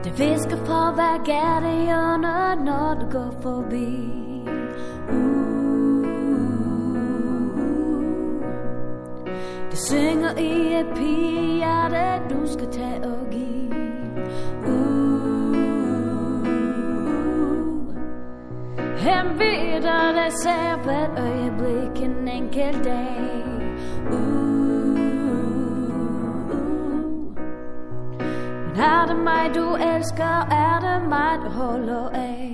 Det visker fra hver gatehjørne, når du går forbi. Det synger i et pigehjerte, du skal tage og give. Han ved dig ser på et øjeblik en enkelt dag. Men er det mig du elsker, er det mig du holder af.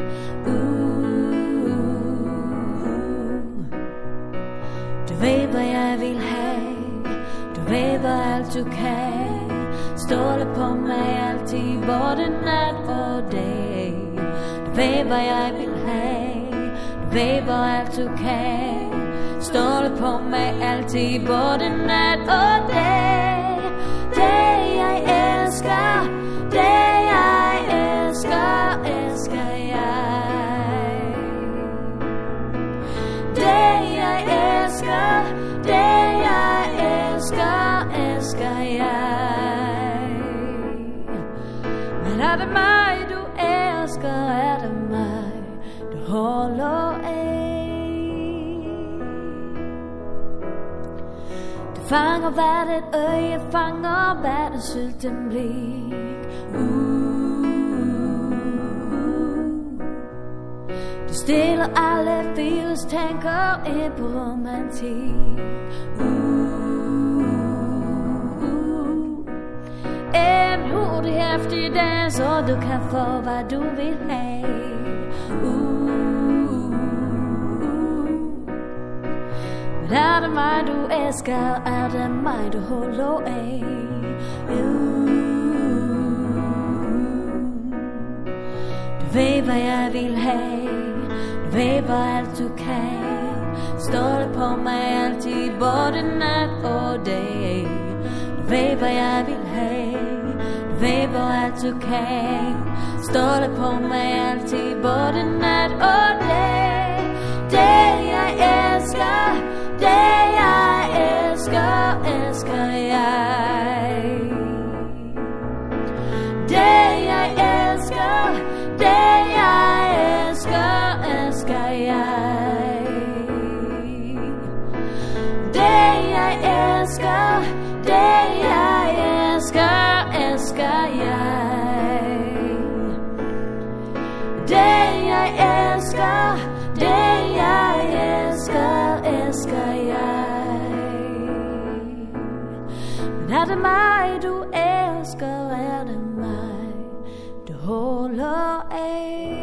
Du ved hvad jeg vil have, du ved hvad alt du kan. Stole på mig altid, både nat og dag. Du ved hvad jeg vil have, du ved hvad alt du kan. Stole på mig altid, både nat og dag. Det jeg elsker, det jeg elsker, elsker jeg. Det jeg elsker, det jeg elsker, elsker jeg. Men er det mig du elsker, er det mig du holder af. Du fanger hvert et øje, fanger hvert et sulten blik. Du stiller alle virus, tænker ind på romantik. En hurtig hæftig dans, så du kan få hvad du vil have. Men er det mig du elsker, er det mig du holder af. Du ved hvad jeg vil have, du ved hvad alt du kan. Stole på mig altid, både nat og dag. Du ved hvad jeg vil have, du ved hvad alt du kan. Stole på mig altid, både nat og dag. Det jeg elsker, det jeg elsker, elsker jeg. Det jeg elsker, det jeg elsker, elsker jeg. Det jeg elsker, det jeg elsker, elsker jeg. Det jeg elsker, det jeg elsker, elsker jeg. Men er det mig du elsker, er det mig du holder af.